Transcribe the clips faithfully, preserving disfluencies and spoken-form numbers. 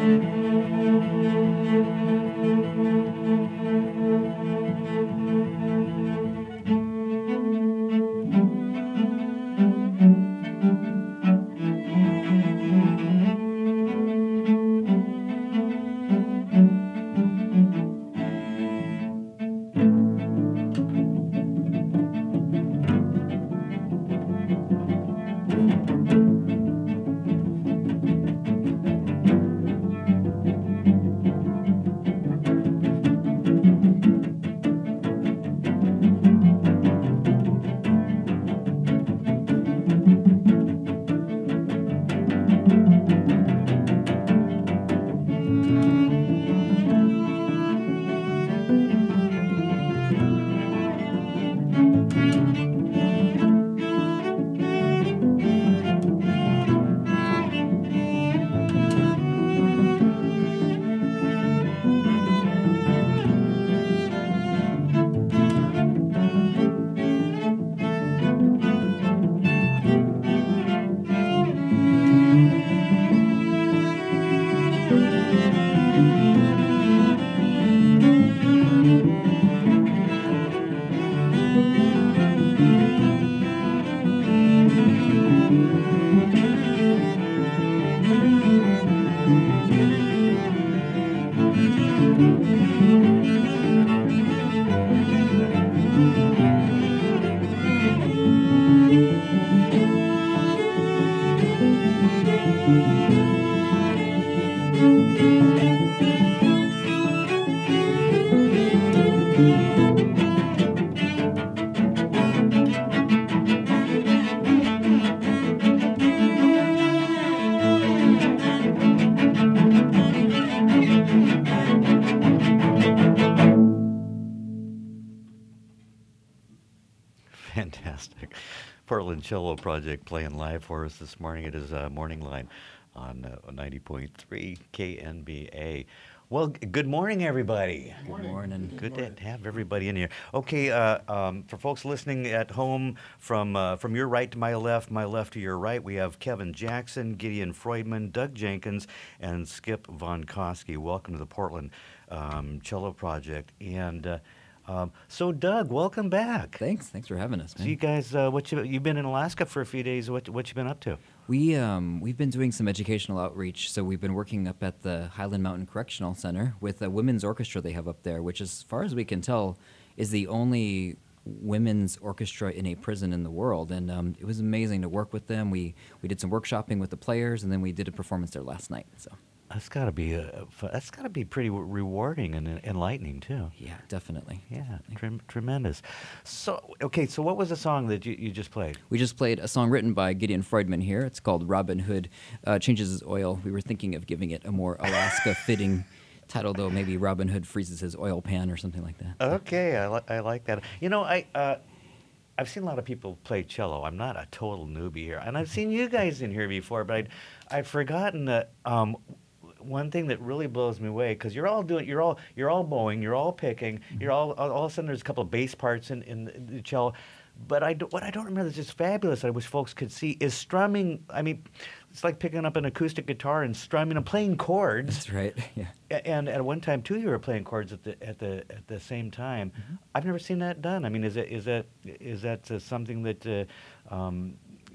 Fantastic. Portland Cello Project playing live for us this morning. It is uh, Morning Line on uh, ninety point three K N B A. Well, g- good morning, everybody. Good morning. morning. Good to have everybody in here. Okay, uh, um, for folks listening at home, from uh, from your right to my left, my left to your right, we have Kevin Jackson, Gideon Freudman, Doug Jenkins, and Skip Von Koski. Welcome to the Portland um, Cello Project. And uh, um, so, Doug, welcome back. Thanks. Thanks for having us, man. So, you guys, uh, what you you've been in Alaska for a few days. What what you been up to? We um we've been doing some educational outreach. So we've been working up at the Highland Mountain Correctional Center with a women's orchestra they have up there, which, as far as we can tell, is the only women's orchestra in a prison in the world. And um, it was amazing to work with them. We we did some workshopping with the players, and then we did a performance there last night. So. That's got to be a, that's got to be pretty rewarding and enlightening too. Yeah, definitely. Yeah, trem- tremendous. So, okay, so what was the song that you, you just played? We just played a song written by Gideon Freudman here. It's called Robin Hood uh, Changes His Oil. We were thinking of giving it a more Alaska-fitting title, though. Maybe Robin Hood freezes his oil pan or something like that. Okay, I, li- I like that. You know, I... Uh, I've seen a lot of people play cello. I'm not a total newbie here, and I've seen you guys in here before, but I'd, I'd forgotten that um, one thing that really blows me away, because you're all doing, you're all, you're all bowing, you're all picking, mm-hmm. you're all, all of a sudden there's a couple of bass parts in, in the cello, but I do, what I don't remember that's just fabulous, I wish folks could see, is strumming. I mean, it's like picking up an acoustic guitar and strumming and playing chords. That's right. Yeah. And at one time too, you were playing chords at the at the at the same time. Mm-hmm. I've never seen that done. I mean, is that is that is that uh, something that uh, um,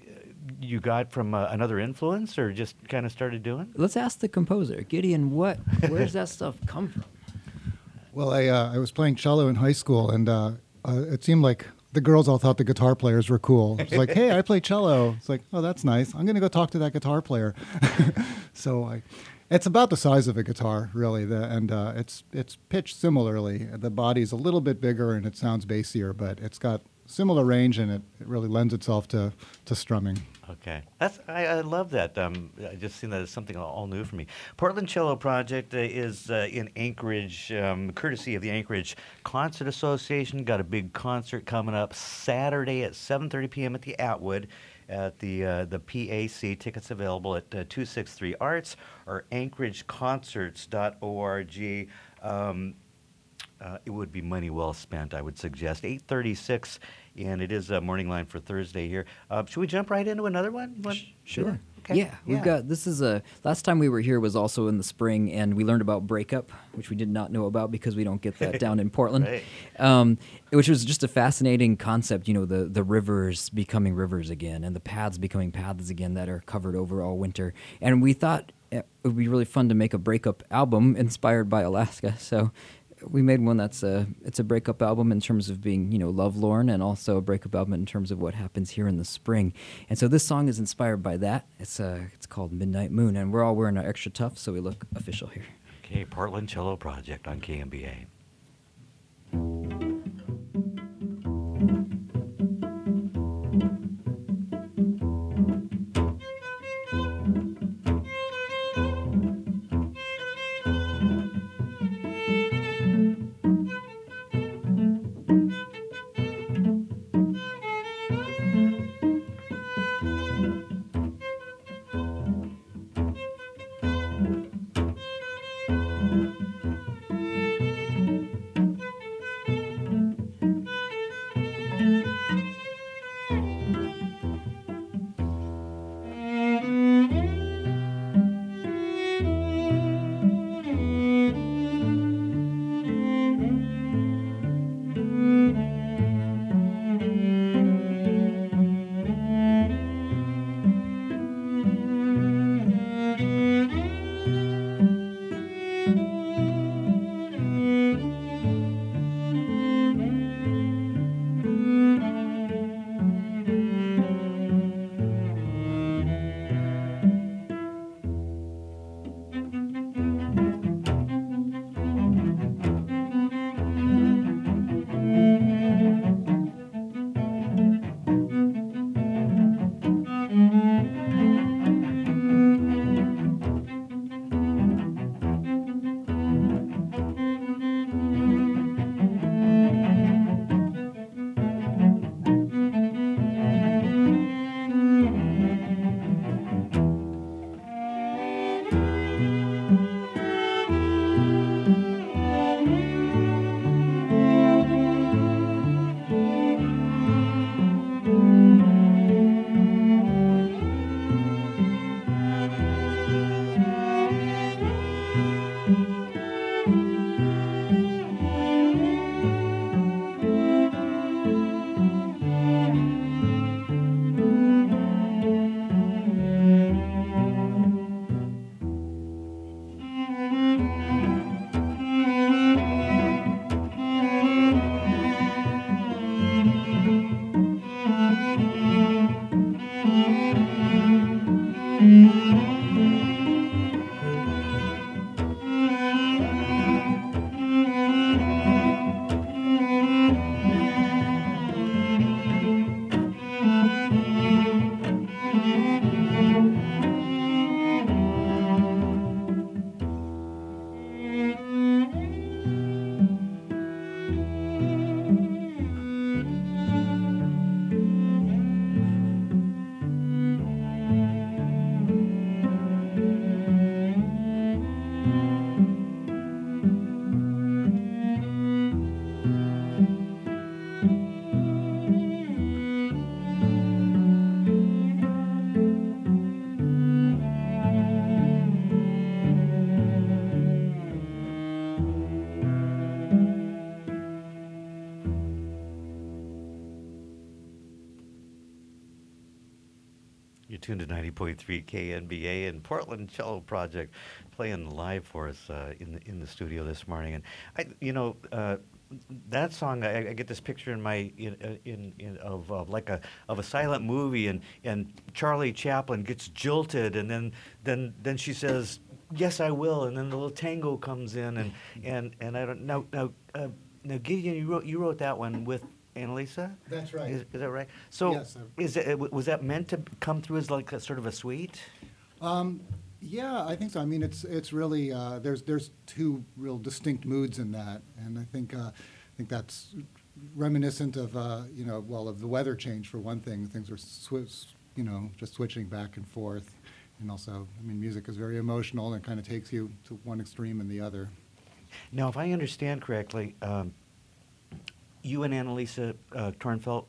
you got from uh, another influence, or just kind of started doing? Let's ask the composer, Gideon. What where does that stuff come from? Well, I uh, I was playing cello in high school, and uh, uh, it seemed like the girls all thought the guitar players were cool. It's like, hey, I play cello. It's like, oh, that's nice. I'm going to go talk to that guitar player. So I, it's about the size of a guitar, really, the, and uh, it's it's pitched similarly. The body's a little bit bigger and it sounds bassier, but it's got similar range, and it, it really lends itself to, to strumming. Okay, that's I, I love that. Um, I just seen that as something all new for me. Portland Cello Project uh, is uh, in Anchorage, um, courtesy of the Anchorage Concert Association. Got a big concert coming up Saturday at seven thirty p.m. at the Atwood at the uh, the P A C. Tickets available at uh, two six three arts or anchorage concerts dot org. Um, Uh, it would be money well spent, I would suggest. eight thirty-six and it is a morning line for Thursday here. Uh, should we jump right into another one? one? Sure. Okay. Yeah, we've got this is a last time we were here was also in the spring, and we learned about breakup, which we did not know about because we don't get that down in Portland. Right. Um, which was just a fascinating concept, you know, the the rivers becoming rivers again, and the paths becoming paths again that are covered over all winter. And we thought it would be really fun to make a breakup album inspired by Alaska. So we made one that's a it's a breakup album in terms of being, you know, lovelorn, and also a breakup album in terms of what happens here in the spring. And so this song is inspired by that. It's uh it's called Midnight Moon, and we're all wearing our extra tough, so we look official here. Okay, Portland Cello Project on K M B A. You're tuned to ninety point three K N B A and Portland Cello Project playing live for us uh, in the in the studio this morning. And I, you know, uh, that song, I, I get this picture in my in uh, in, in of uh, like a of a silent movie, and and Charlie Chaplin gets jilted, and then then then she says, "Yes, I will," and then the little tango comes in, and and and I don't know now uh, now Gideon, you wrote you wrote that one with Annalisa? That's right. Is, is that right? So, Yes, sir. is it was that meant to come through as like a sort of a suite? Um, yeah, I think so. I mean, it's it's really uh, there's there's two real distinct moods in that, and I think uh, I think that's reminiscent of uh, you know well of the weather change for one thing. Things are swi- you know just switching back and forth, and also I mean music is very emotional and kind of takes you to one extreme and the other. Now, if I understand correctly, um, you and Annalisa uh, Tornfeld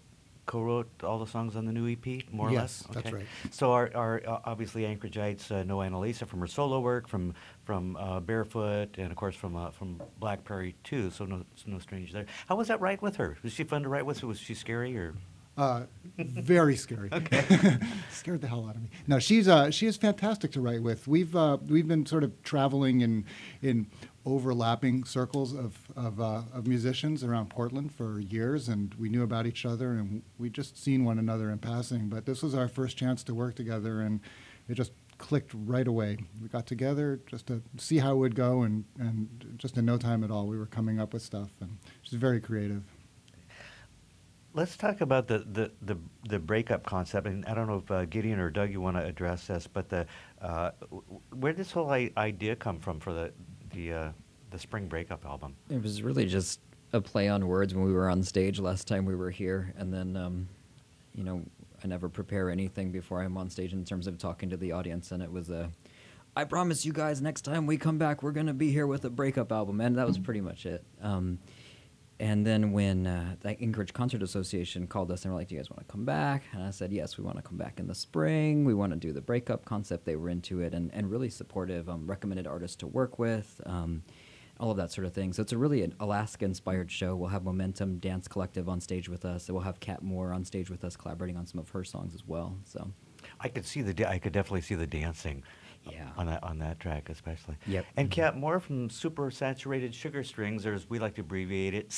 co-wrote all the songs on the new E P, more or Yes, less? that's right. So our, our uh, obviously Anchoragites uh, know Annalisa from her solo work, from from uh, Barefoot, and of course from uh, from Black Prairie too. So no no stranger there. How was that write with her? Was she fun to write with? Was she scary or? Uh, very scary. Okay. Scared the hell out of me. No, she's uh, she is fantastic to write with. We've uh, we've been sort of traveling in in overlapping circles of of, uh, of musicians around Portland for years, and we knew about each other, and we just seen one another in passing. But this was our first chance to work together, and it just clicked right away. We got together just to see how it would go, and, and just in no time at all, we were coming up with stuff, and she's very creative. Let's talk about the, the, the, the breakup concept, and I don't know if uh, Gideon or Doug you want to address this, but the uh, w- where did this whole I- idea come from for the the uh, the spring breakup album? It was really just a play on words when we were on stage last time we were here, and then um, you know, I never prepare anything before I'm on stage in terms of talking to the audience, and it was a, I promise you guys next time we come back we're gonna be here with a breakup album, and that was pretty much it. Um, And then when uh, the Anchorage Concert Association called us and were like, do you guys want to come back? And I said, yes, we want to come back in the spring. We want to do the breakup concept. They were into it and, and really supportive, um, recommended artists to work with, um, all of that sort of thing. So it's a really an Alaska-inspired show. We'll have Momentum Dance Collective on stage with us. We'll have Kat Moore on stage with us, collaborating on some of her songs as well. So I could see the da- I could definitely see the dancing. Yeah. On that on that track especially. Yep. And Kat Moore from Super Saturated Sugar Strings, or as we like to abbreviate it.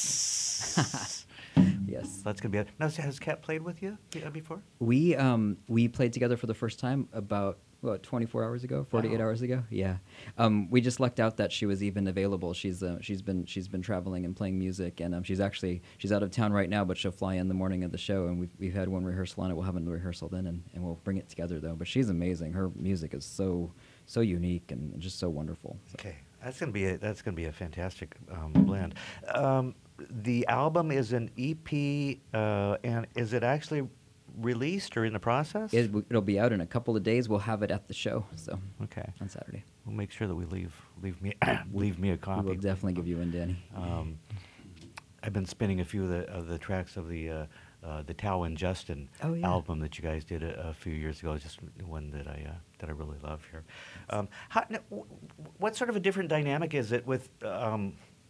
yes. That's gonna be it. Now, has Kat played with you uh, before? We um we played together for the first time about what twenty-four hours ago, forty-eight Wow. hours ago. Yeah, um, we just lucked out that she was even available. She's uh, she's been she's been traveling and playing music, and um, she's actually she's out of town right now, but she'll fly in the morning of the show, and we've we've had one rehearsal on it. We'll have another rehearsal then, and, and we'll bring it together though. But she's amazing. Her music is so so unique and just so wonderful. So. Okay, that's gonna be a, that's gonna be a fantastic um, blend. Um, the album is an E P, uh, and is it actually released or in the process? It, it'll be out in a couple of days. We'll have it at the show. So Okay, on Saturday, we'll make sure that we leave leave me leave me a we copy. will definitely give you one, Danny. Um, I've been spinning a few of the of the tracks of the uh, uh, the Tao and Justin Oh, yeah. album that you guys did a, a few years ago. It's just one that I uh, that I really love here. Um, how, n- w- w- what sort of a different dynamic is it with um,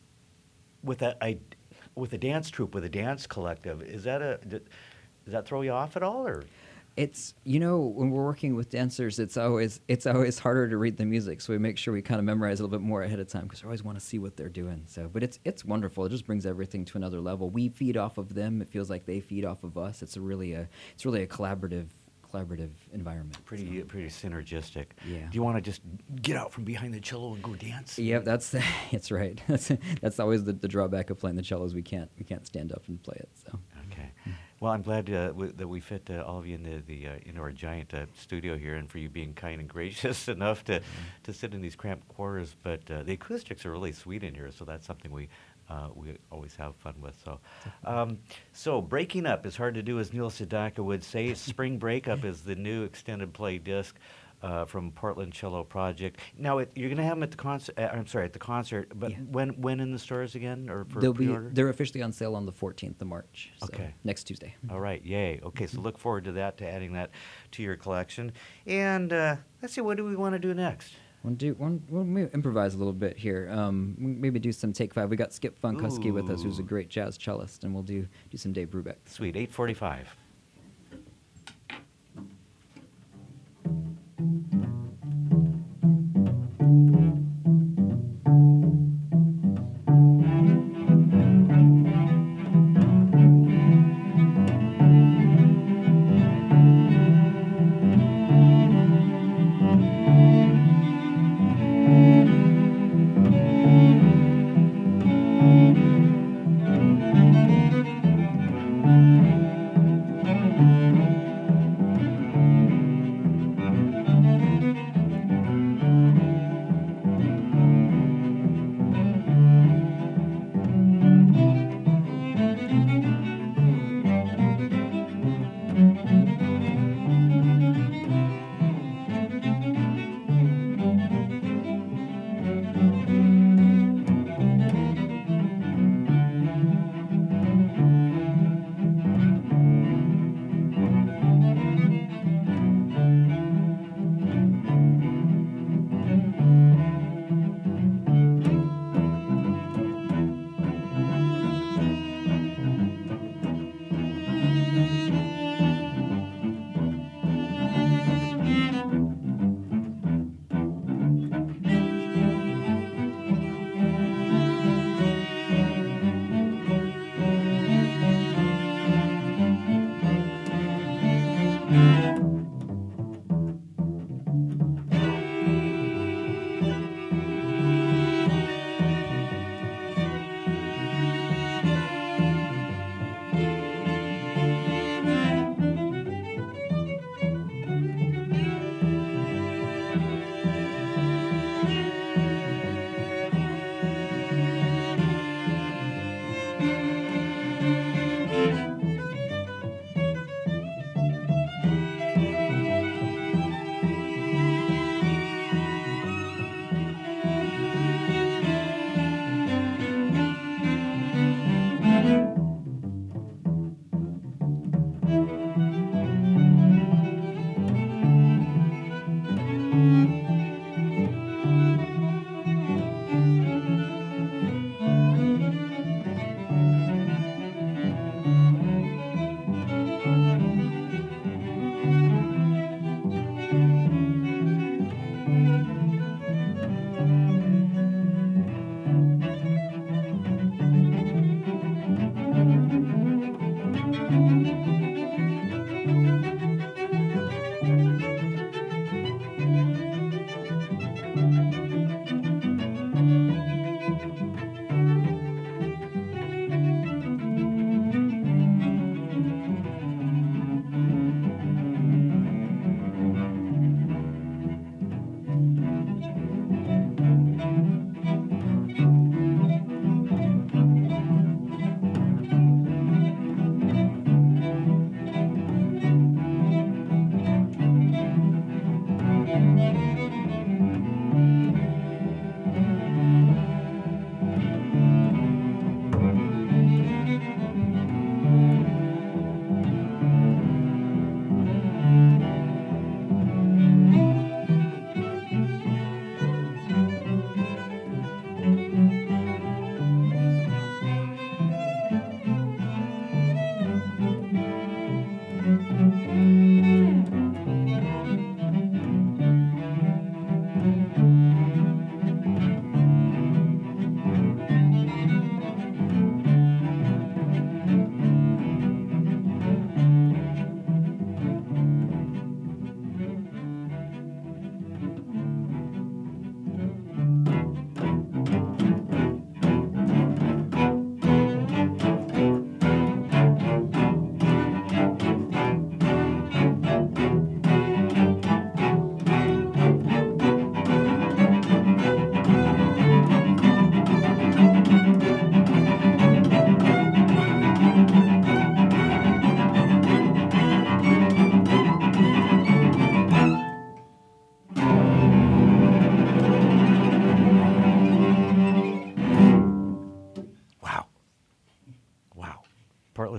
with a I, with a dance troupe, with a dance collective? Is that a d- does that throw you off at all, or? It's, you know, when we're working with dancers, it's always it's always harder to read the music, so we make sure we kind of memorize a little bit more ahead of time because we always want to see what they're doing. So, but it's it's wonderful. It just brings everything to another level. We feed off of them. It feels like they feed off of us. It's a really a it's really a collaborative collaborative environment. Pretty so. pretty synergistic. Yeah. Do you want to just get out from behind the cello and go dance? Yep, that's it's right. That's that's always the, the drawback of playing the cellos. We can't we can't stand up and play it. So. Okay. Well, I'm glad uh, w- that we fit uh, all of you into the uh, into our giant uh, studio here, and for you being kind and gracious enough to to sit in these cramped quarters. But uh, the acoustics are really sweet in here, so that's something we uh, we always have fun with. So, um, so breaking up is hard to do, as Neil Sedaka would say. Spring Breakup is the new extended play disc. Uh, from Portland Cello Project. Now it, you're going to have them at the concert. Uh, I'm sorry, at the concert. But Yeah. when when in the stores again, or for They'll be pre-order? they're officially on sale on the fourteenth of March. So Okay. next Tuesday. All right, yay. Okay, so look forward to that, to adding that to your collection. And uh, let's see, what do we want to do next? We'll do one. We'll maybe improvise a little bit here. Um, m- maybe do some take five. We got Skip Funkowski with us, who's a Ooh. great jazz cellist, and we'll do do some Dave Brubeck. Sweet, eight forty-five.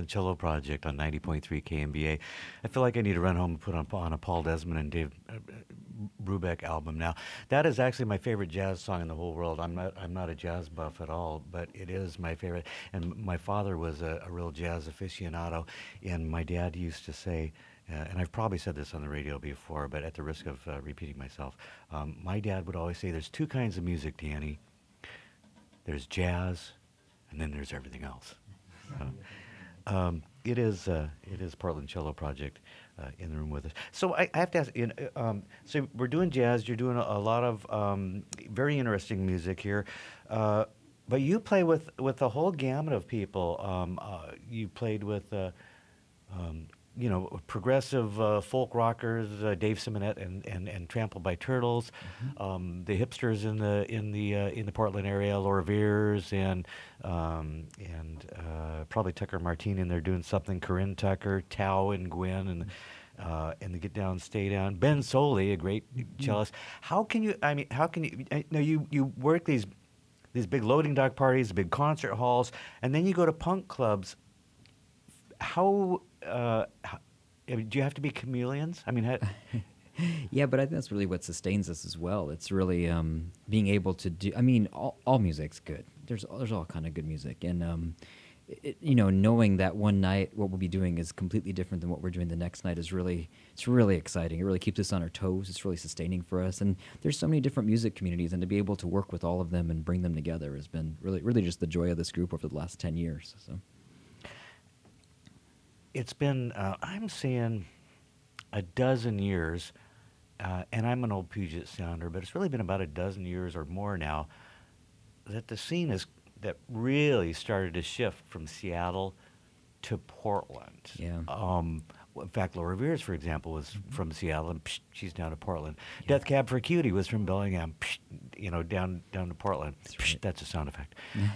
Portland Cello Project on ninety point three K M B A. I feel like I need to run home and put on, on a Paul Desmond and Dave uh, Brubeck album now. That is actually my favorite jazz song in the whole world. I'm not I'm not a jazz buff at all, but it is my favorite. And my father was a, a real jazz aficionado, and my dad used to say, uh, and I've probably said this on the radio before, but at the risk of uh, repeating myself, um, my dad would always say, there's two kinds of music, Danny. There's jazz, and then there's everything else. Uh, um, it is uh, it is Portland Cello Project uh, in the room with us. So I, I have to ask, you know, um, so we're doing jazz. You're doing a, a lot of um, very interesting music here, uh, but you play with with a whole gamut of people. Um, uh, you played with. Uh, um, you know, progressive uh, folk rockers, uh, Dave Simonette and, and, and Trampled by Turtles, mm-hmm. um, the hipsters in the in the uh, in the Portland area, Laura Veers and um, and uh, probably Tucker Martine in there doing something. Corinne Tucker, Tao and Gwen, and uh, and the Get Down, Stay Down. Ben Soley, a great mm-hmm. cellist. How can you? I mean, how can you? I, now you you work these these big loading dock parties, big concert halls, and then you go to punk clubs. How, uh, how do you have to be chameleons? I mean, how, yeah, but I think that's really what sustains us as well. It's really um, being able to do. I mean, all, all music's good. There's there's all kind of good music, and um, it, you know, knowing that one night what we'll be doing is completely different than what we're doing the next night is really it's really exciting. It really keeps us on our toes. It's really sustaining for us. And there's so many different music communities, and to be able to work with all of them and bring them together has been really really just the joy of this group over the last ten years. So. It's been, uh, I'm saying, a dozen years, uh, and I'm an old Puget Sounder, but it's really been about a dozen years or more now that the scene is that really started to shift from Seattle to Portland. Yeah. Um, in fact, Laura Veers, for example, was mm-hmm. from Seattle, and psh, she's down to Portland. Yeah. Death Cab for Cutie was from Bellingham, psh, you know, down down to Portland. That's, psh, right. That's a sound effect.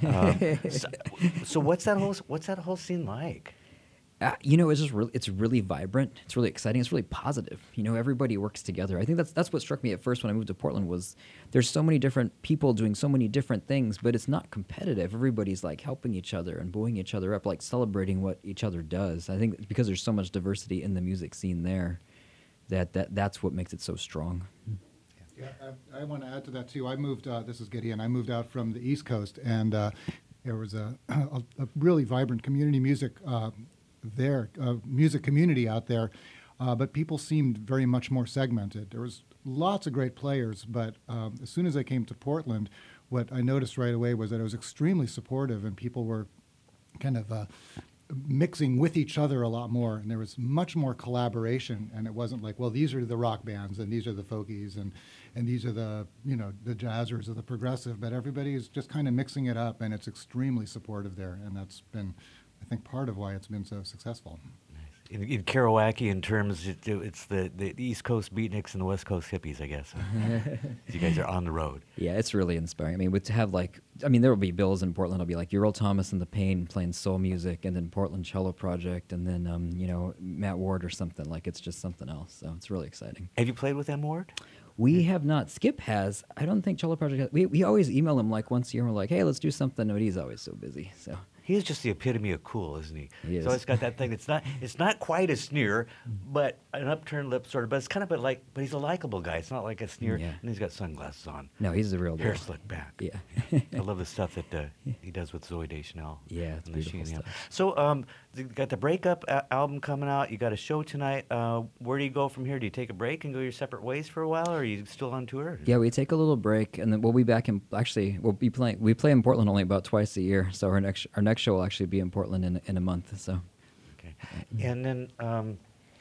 um, so, so what's that whole what's that whole scene like? Uh, you know, it's just really, it's really vibrant. It's really exciting. It's really positive. You know, everybody works together. I think that's that's what struck me at first when I moved to Portland was there's so many different people doing so many different things, but it's not competitive. Everybody's like helping each other and buoying each other up, like celebrating what each other does. I think because there's so much diversity in the music scene there, that, that that's what makes it so strong. Yeah, I, I want to add to that too. I moved. Uh, this is Gideon. I moved out from the East Coast, and uh, there was a, a, a really vibrant community music. Uh, there, uh, music community out there, uh, but people seemed very much more segmented. There was lots of great players, but um, as soon as I came to Portland, what I noticed right away was that it was extremely supportive, and people were kind of uh, mixing with each other a lot more, and there was much more collaboration, and it wasn't like, well, these are the rock bands, and these are the folkies, and, and these are the, you know, the jazzers or the progressive, but everybody is just kind of mixing it up, and it's extremely supportive there, and that's been I think part of why it's been so successful. In, in Kerouacian terms, it, it's the, the East Coast beatniks and the West Coast hippies, I guess. You guys are on the road. Yeah, it's really inspiring. I mean, with to have like, I mean, there will be bills in Portland. I'll be like Earl Thomas and the Pain playing soul music, and then Portland Cello Project, and then um, you know Matt Ward or something. Like it's just something else. So it's really exciting. Have you played with M. Ward? We have not. Skip has. I don't think Cello Project has. We we always email him like once a year. And we're like, hey, let's do something. But he's always so busy. So. He is just the epitome of cool, isn't he? He is. So it's got that thing. It's not. It's not quite a sneer, but an upturned lip sort of. But it's kind of a like. But he's a likable guy. It's not like a sneer. Yeah. And he's got sunglasses on. No, he's the real deal. Hair slicked back. Yeah. I love the stuff that uh, he does with Zooey Deschanel. Yeah, it's beautiful stuff. So um, you got the breakup a- album coming out. You got a show tonight. Uh, where do you go from here? Do you take a break and go your separate ways for a while, or are you still on tour? Yeah, we take a little break, and then we'll be back in. Actually, we'll be playing. We play in Portland only about twice a year, so our next our next show will actually be in Portland in in a month. So, okay, and then um,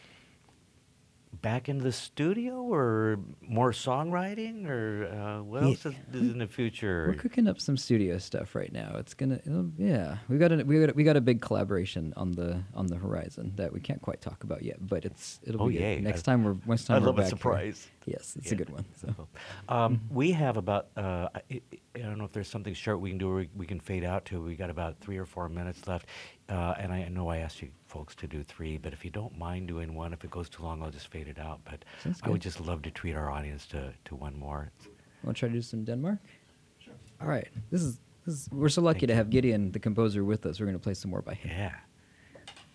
back into the studio, or more songwriting, or uh, what else yeah. is, is in the future? We're cooking up some studio stuff right now. It's gonna, it'll, yeah, we got a we got a, we got a big collaboration on the on the horizon that we can't quite talk about yet, but it's it'll oh, be yay. good. Next I, time we're next time I we're love back a surprise. Here. Yes, it's yeah. a good one. So. Um, mm-hmm. We have about, uh, I, I don't know if there's something short we can do or we, we can fade out to. We got about three or four minutes left. Uh, and I know I asked you folks to do three, but if you don't mind doing one, if it goes too long, I'll just fade it out. But I would just love to treat our audience to, to one more. Want to try to do some Denmark? Sure. All right. This is, this is we're so lucky Thank to have Gideon, the composer, with us. We're going to play some more by him. Yeah.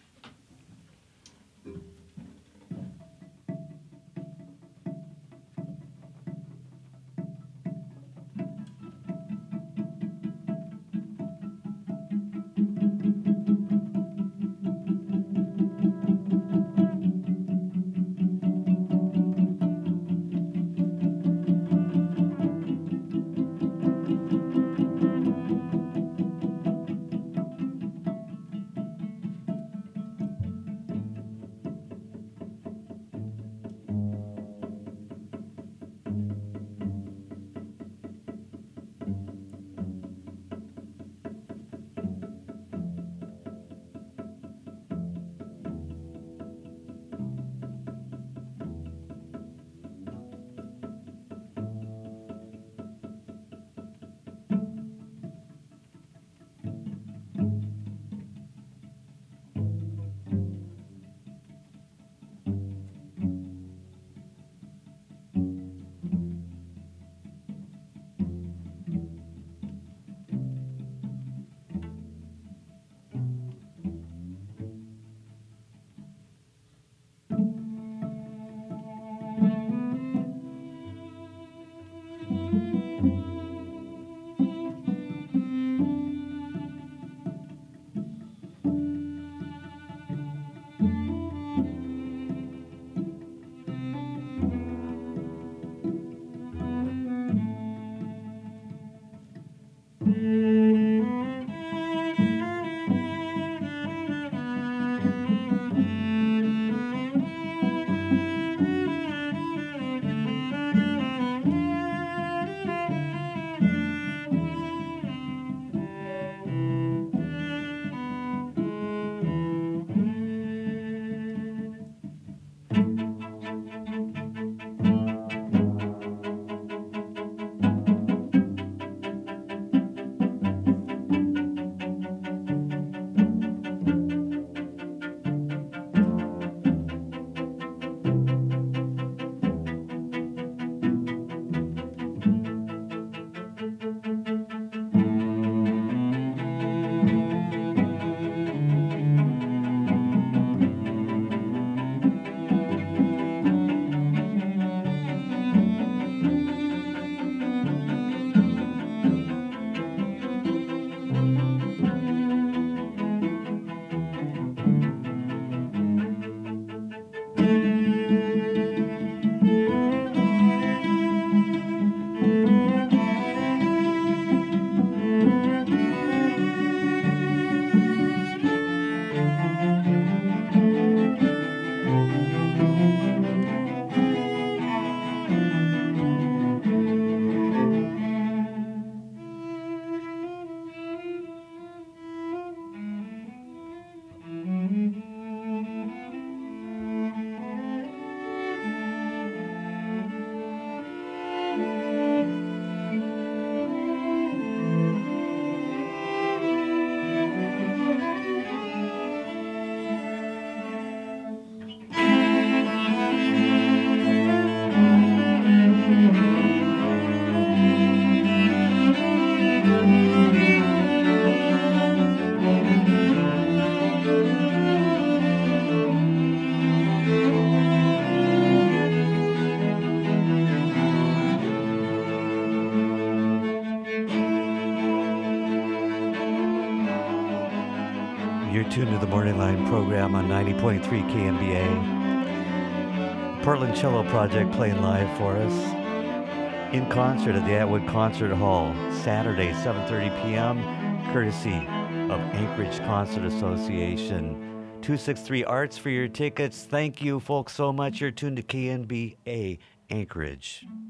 You're tuned to the Morning Line program on ninety point three K M B A. Portland Cello Project playing live for us in concert at the Atwood Concert Hall, Saturday, seven thirty p.m., courtesy of Anchorage Concert Association. two six three Arts for your tickets. Thank you, folks, so much. You're tuned to K N B A Anchorage.